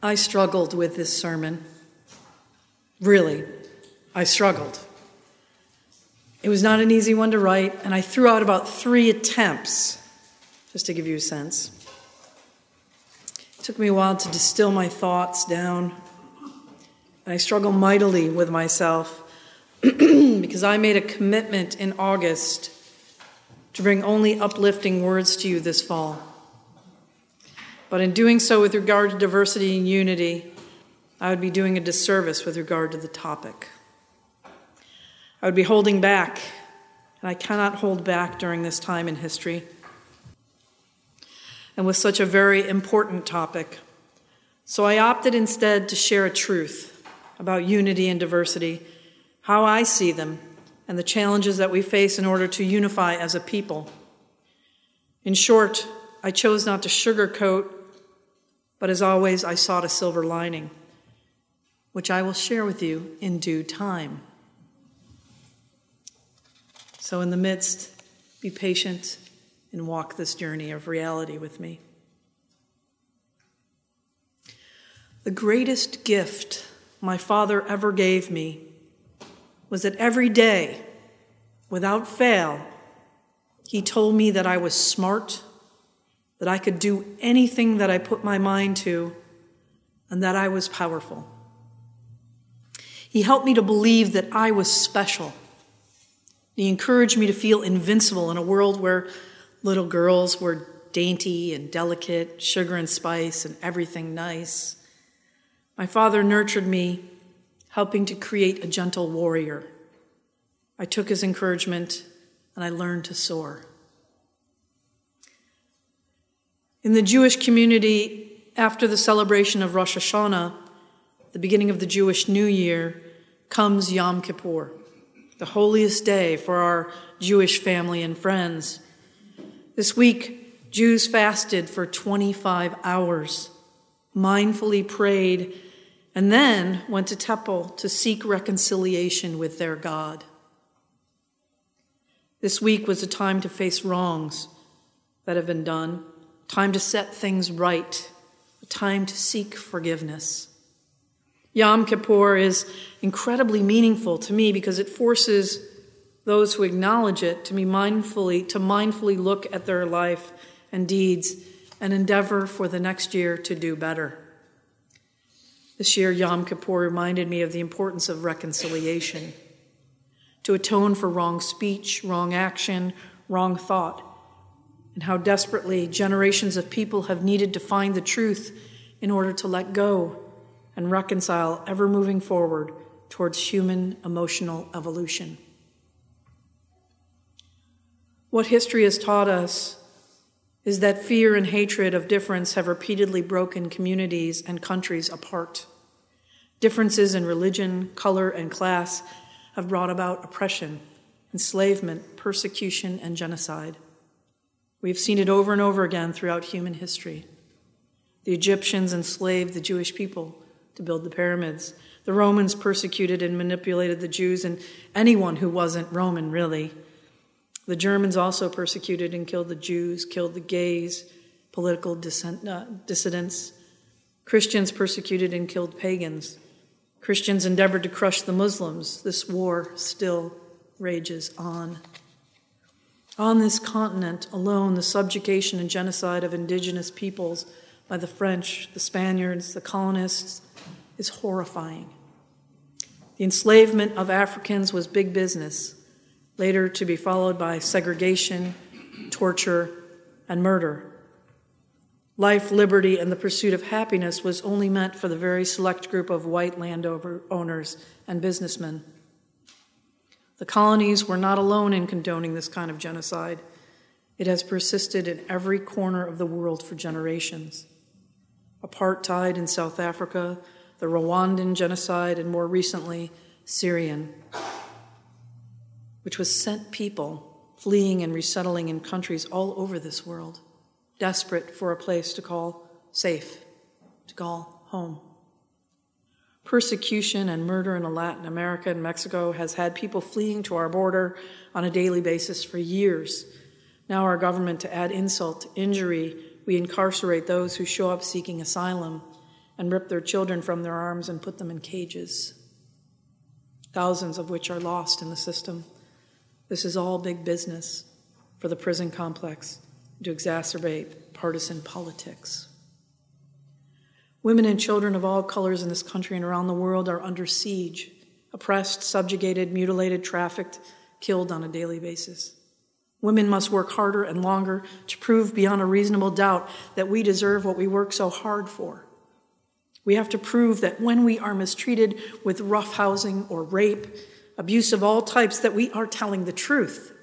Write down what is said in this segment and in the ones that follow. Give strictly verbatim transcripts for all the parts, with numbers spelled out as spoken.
I struggled with this sermon. Really, I struggled. It was not an easy one to write, and I threw out about three attempts, just to give you a sense. It took me a while to distill my thoughts down, and I struggled mightily with myself because I made a commitment in August to bring only uplifting words to you this fall. But in doing so with regard to diversity and unity, I would be doing a disservice with regard to the topic. I would be holding back, and I cannot hold back during this time in history. And with such a very important topic. So I opted instead to share a truth about unity and diversity, how I see them, and the challenges that we face in order to unify as a people. In short, I chose not to sugarcoat, but as always, I sought a silver lining, which I will share with you in due time. So in the midst, be patient and walk this journey of reality with me. The greatest gift my father ever gave me was that every day, without fail, he told me that I was smart, that I could do anything that I put my mind to, and that I was powerful. He helped me to believe that I was special. He encouraged me to feel invincible in a world where little girls were dainty and delicate, sugar and spice and everything nice. My father nurtured me, helping to create a gentle warrior. I took his encouragement and I learned to soar. In the Jewish community, after the celebration of Rosh Hashanah, the beginning of the Jewish New Year, comes Yom Kippur, the holiest day for our Jewish family and friends. This week, Jews fasted for twenty-five hours, mindfully prayed, and then went to temple to seek reconciliation with their God. This week was a time to face wrongs that have been done, time to set things right, a time to seek forgiveness. Yom Kippur is incredibly meaningful to me because it forces those who acknowledge it to be mindfully, to mindfully look at their life and deeds and endeavor for the next year to do better. This year, Yom Kippur reminded me of the importance of reconciliation, to atone for wrong speech, wrong action, wrong thought, and how desperately generations of people have needed to find the truth in order to let go and reconcile, ever moving forward towards human emotional evolution. What history has taught us is that fear and hatred of difference have repeatedly broken communities and countries apart. Differences in religion, color, and class have brought about oppression, enslavement, persecution, and genocide. We've seen it over and over again throughout human history. The Egyptians enslaved the Jewish people to build the pyramids. The Romans persecuted and manipulated the Jews and anyone who wasn't Roman, really. The Germans also persecuted and killed the Jews, killed the gays, political dissent, uh, dissidents. Christians persecuted and killed pagans. Christians endeavored to crush the Muslims. This war still rages on. On this continent alone, the subjugation and genocide of indigenous peoples by the French, the Spaniards, the colonists is horrifying. The enslavement of Africans was big business, later to be followed by segregation, torture, and murder. Life, liberty, and the pursuit of happiness was only meant for the very select group of white landowners and businessmen. The colonies were not alone in condoning this kind of genocide. It has persisted in every corner of the world for generations. Apartheid in South Africa, the Rwandan genocide, and more recently, Syrian, which was sent people fleeing and resettling in countries all over this world, desperate for a place to call safe, to call home. Persecution and murder in Latin America and Mexico has had people fleeing to our border on a daily basis for years. Now our government, to add insult to injury, we incarcerate those who show up seeking asylum, and rip their children from their arms and put them in cages, thousands of which are lost in the system. This is all big business for the prison complex to exacerbate partisan politics. Women and children of all colors in this country and around the world are under siege, oppressed, subjugated, mutilated, trafficked, killed on a daily basis. Women must work harder and longer to prove beyond a reasonable doubt that we deserve what we work so hard for. We have to prove that when we are mistreated with roughhousing or rape, abuse of all types, that we are telling the truth.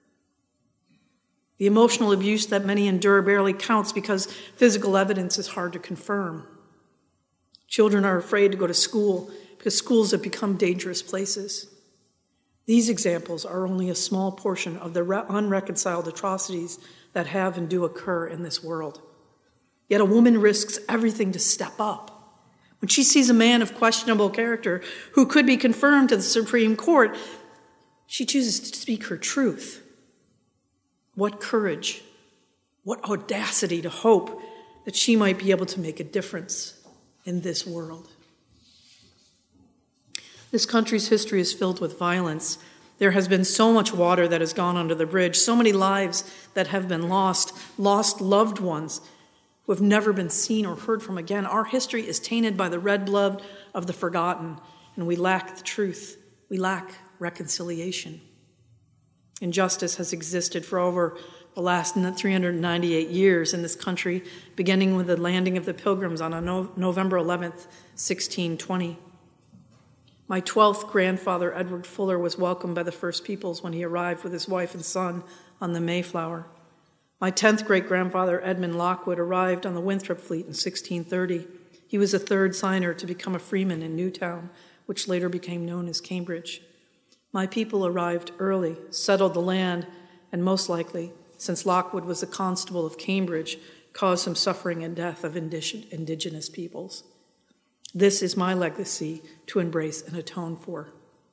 The emotional abuse that many endure barely counts because physical evidence is hard to confirm. Children are afraid to go to school because schools have become dangerous places. These examples are only a small portion of the unreconciled atrocities that have and do occur in this world. Yet a woman risks everything to step up. When she sees a man of questionable character who could be confirmed to the Supreme Court, she chooses to speak her truth. What courage, what audacity to hope that she might be able to make a difference in this world. This country's history is filled with violence. There has been so much water that has gone under the bridge, so many lives that have been lost, lost loved ones who have never been seen or heard from again. Our history is tainted by the red blood of the forgotten, and we lack the truth. We lack reconciliation. Injustice has existed for over the last three hundred ninety-eight years in this country, beginning with the landing of the Pilgrims on November eleventh, sixteen twenty. My twelfth grandfather, Edward Fuller, was welcomed by the First Peoples when he arrived with his wife and son on the Mayflower. My tenth great-grandfather, Edmund Lockwood, arrived on the Winthrop fleet in sixteen thirty. He was the third signer to become a freeman in Newtown, which later became known as Cambridge. My people arrived early, settled the land, and most likely, since Lockwood was the constable of Cambridge, caused some suffering and death of indigenous peoples. This is my legacy to embrace and atone for.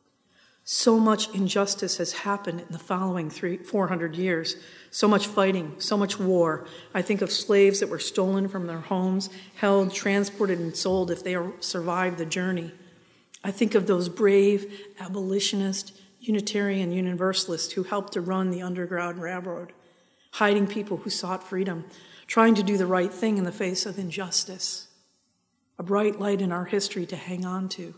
So much injustice has happened in the following three, four hundred years. So much fighting, so much war. I think of slaves that were stolen from their homes, held, transported, and sold if they survived the journey. I think of those brave abolitionist, Unitarian Universalists who helped to run the Underground Railroad, hiding people who sought freedom, trying to do the right thing in the face of injustice. A bright light in our history to hang on to.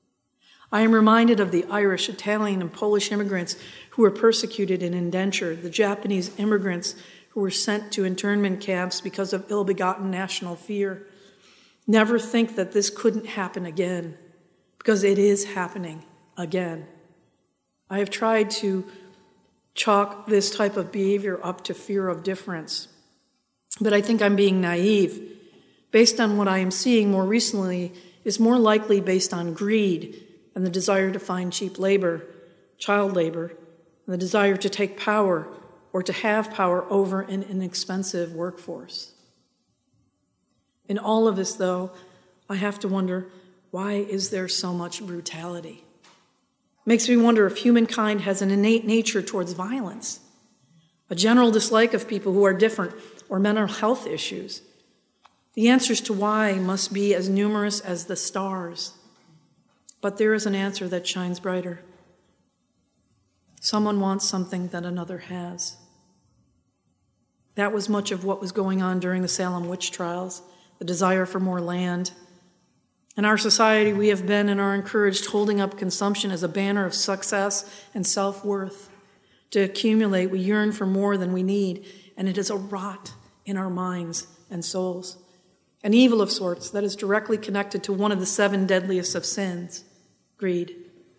I am reminded of the Irish, Italian, and Polish immigrants who were persecuted and indentured, the Japanese immigrants who were sent to internment camps because of ill-begotten national fear. Never think that this couldn't happen again, because it is happening again. I have tried to chalk this type of behavior up to fear of difference, but I think I'm being naive. Based on what I am seeing more recently, is more likely based on greed and the desire to find cheap labor, child labor, and the desire to take power or to have power over an inexpensive workforce. In all of this, though, I have to wonder, why is there so much brutality? It makes me wonder if humankind has an innate nature towards violence, a general dislike of people who are different, or mental health issues. The answers to why must be as numerous as the stars. But there is an answer that shines brighter. Someone wants something that another has. That was much of what was going on during the Salem witch trials, the desire for more land. In our society, we have been and are encouraged holding up consumption as a banner of success and self-worth. To accumulate, we yearn for more than we need, and it is a rot in our minds and souls. An evil of sorts that is directly connected to one of the seven deadliest of sins, greed.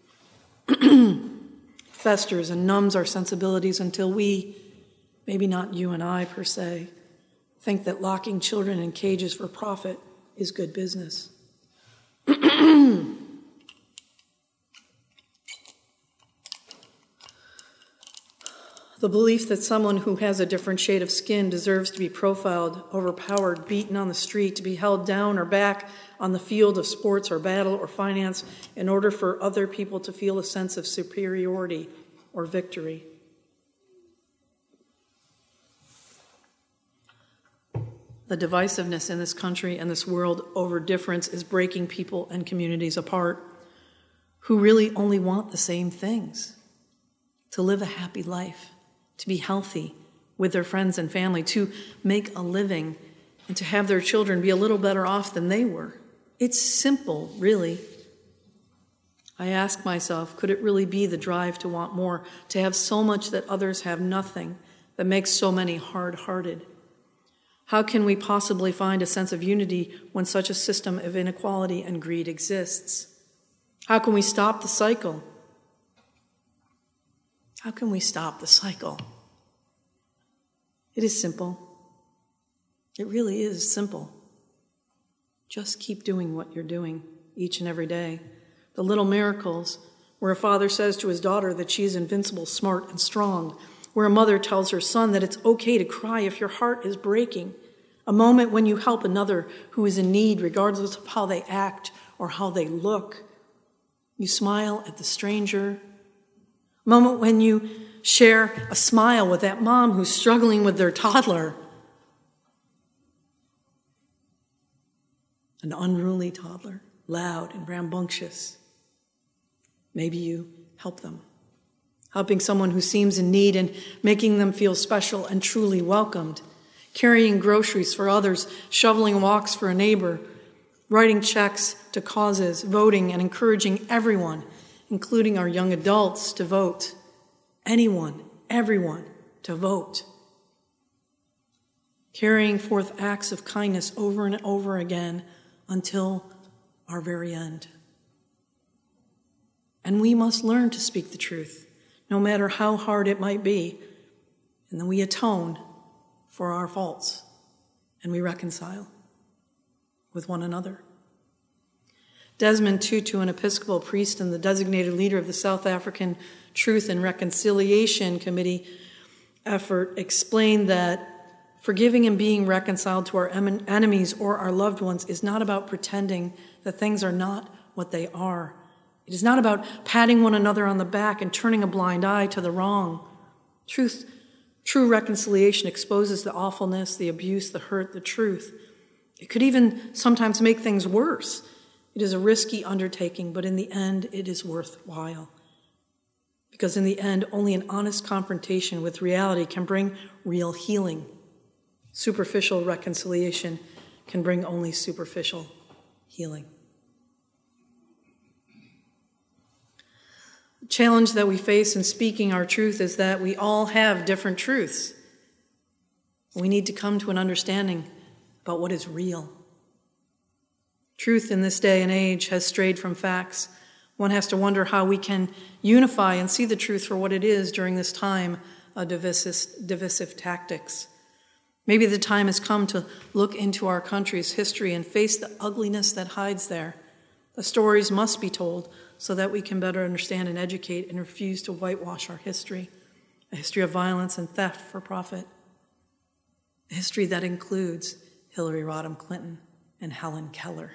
Festers and numbs our sensibilities until we, maybe not you and I per se, think that locking children in cages for profit is good business. The belief that someone who has a different shade of skin deserves to be profiled, overpowered, beaten on the street, to be held down or back on the field of sports or battle or finance in order for other people to feel a sense of superiority or victory. The divisiveness in this country and this world over difference is breaking people and communities apart who really only want the same things: to live a happy life, to be healthy with their friends and family, to make a living, and to have their children be a little better off than they were. It's simple, really. I ask myself, could it really be the drive to want more, to have so much that others have nothing, that makes so many hard-hearted? How can we possibly find a sense of unity when such a system of inequality and greed exists? How can we stop the cycle? How can we stop the cycle? It is simple. It really is simple. Just keep doing what you're doing each and every day. The little miracles where a father says to his daughter that she is invincible, smart, and strong, where a mother tells her son that it's okay to cry if your heart is breaking, a moment when you help another who is in need regardless of how they act or how they look. You smile at the stranger. A moment when you share a smile with that mom who's struggling with their toddler. An unruly toddler, loud and rambunctious. Maybe you help them. Helping someone who seems in need and making them feel special and truly welcomed. Carrying groceries for others, shoveling walks for a neighbor, writing checks to causes, voting and encouraging everyone, including our young adults, to vote. Anyone, everyone, to vote. Carrying forth acts of kindness over and over again until our very end. And we must learn to speak the truth, no matter how hard it might be. And then we atone for our faults, and we reconcile with one another. Desmond Tutu, an Episcopal priest and the designated leader of the South African Truth and Reconciliation Committee effort, explained that forgiving and being reconciled to our enemies or our loved ones is not about pretending that things are not what they are. It is not about patting one another on the back and turning a blind eye to the wrong. Truth, true reconciliation exposes the awfulness, the abuse, the hurt, the truth. It could even sometimes make things worse. It is a risky undertaking, but in the end, it is worthwhile. Because in the end, only an honest confrontation with reality can bring real healing. Superficial reconciliation can bring only superficial healing. The challenge that we face in speaking our truth is that we all have different truths. We need to come to an understanding about what is real. Truth in this day and age has strayed from facts. One has to wonder how we can unify and see the truth for what it is during this time of divisive, divisive tactics. Maybe the time has come to look into our country's history and face the ugliness that hides there. The stories must be told so that we can better understand and educate and refuse to whitewash our history, a history of violence and theft for profit, a history that includes Hillary Rodham Clinton and Helen Keller.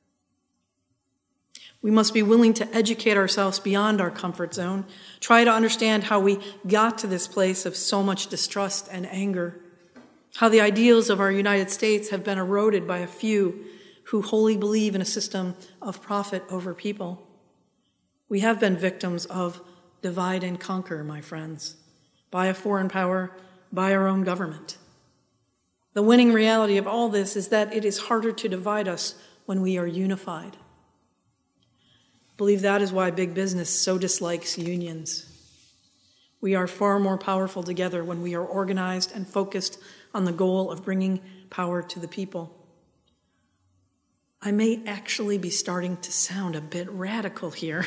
We must be willing to educate ourselves beyond our comfort zone, try to understand how we got to this place of so much distrust and anger, how the ideals of our United States have been eroded by a few who wholly believe in a system of profit over people. We have been victims of divide and conquer, my friends, by a foreign power, by our own government. The winning reality of all this is that it is harder to divide us when we are unified. I believe that is why big business so dislikes unions. We are far more powerful together when we are organized and focused on the goal of bringing power to the people. I may actually be starting to sound a bit radical here.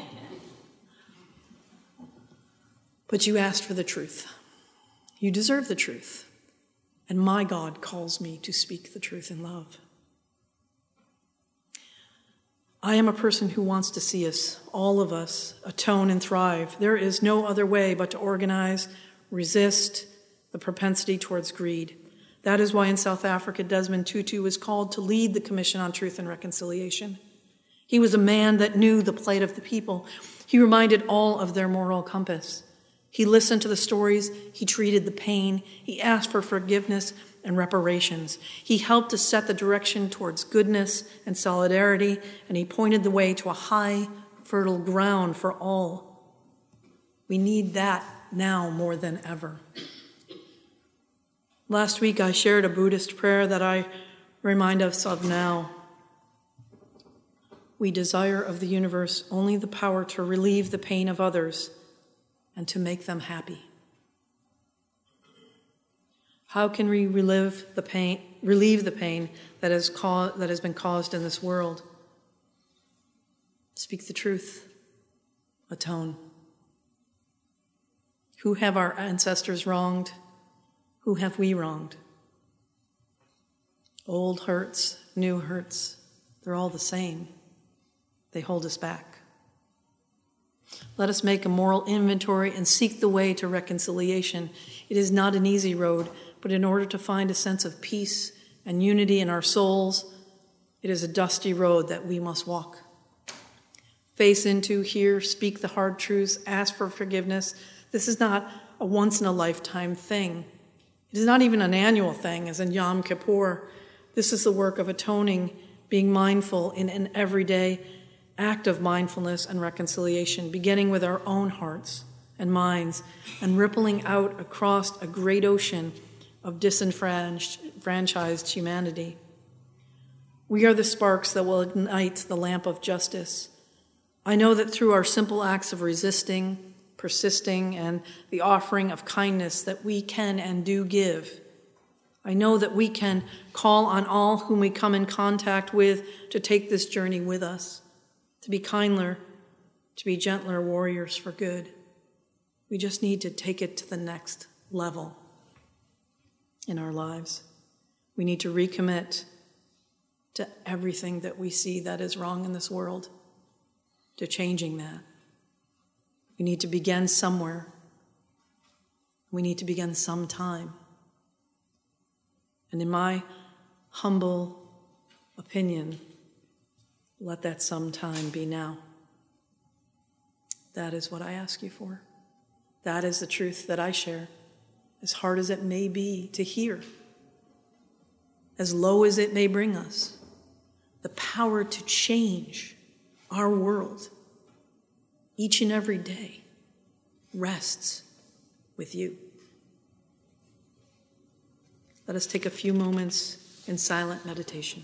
But you asked for the truth. You deserve the truth. And my God calls me to speak the truth in love. I am a person who wants to see us, all of us, atone and thrive. There is no other way but to organize, resist the propensity towards greed. That is why in South Africa, Desmond Tutu was called to lead the Commission on Truth and Reconciliation. He was a man that knew the plight of the people. He reminded all of their moral compass. He listened to the stories, he treated the pain, he asked for forgiveness and reparations. He helped to set the direction towards goodness and solidarity, and he pointed the way to a high, fertile ground for all. We need that now more than ever. Last week I shared a Buddhist prayer that I remind us of now. We desire of the universe only the power to relieve the pain of others and to make them happy. How can we relive the pain, relieve the pain that has caused, that has been caused in this world? Speak the truth. Atone. Who have our ancestors wronged? Who have we wronged? Old hurts, new hurts, they're all the same. They hold us back. Let us make a moral inventory and seek the way to reconciliation. It is not an easy road, but in order to find a sense of peace and unity in our souls, it is a dusty road that we must walk. Face into, hear, speak the hard truths, ask for forgiveness. This is not a once-in-a-lifetime thing. It is not even an annual thing, as in Yom Kippur. This is the work of atoning, being mindful in an everyday act of mindfulness and reconciliation, beginning with our own hearts and minds and rippling out across a great ocean of disenfranchised humanity. We are the sparks that will ignite the lamp of justice. I know that through our simple acts of resisting, persisting, and the offering of kindness that we can and do give, I know that we can call on all whom we come in contact with to take this journey with us, to be kinder, to be gentler warriors for good. We just need to take it to the next level in our lives. We need to recommit to everything that we see that is wrong in this world, to changing that. We need to begin somewhere. We need to begin sometime. And in my humble opinion, let that sometime be now. That is what I ask you for. That is the truth that I share, as hard as it may be to hear, as low as it may bring us. The power to change our world each and every day rests with you. Let us take a few moments in silent meditation.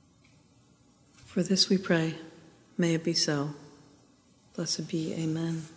For this we pray, may it be so. Blessed be, amen.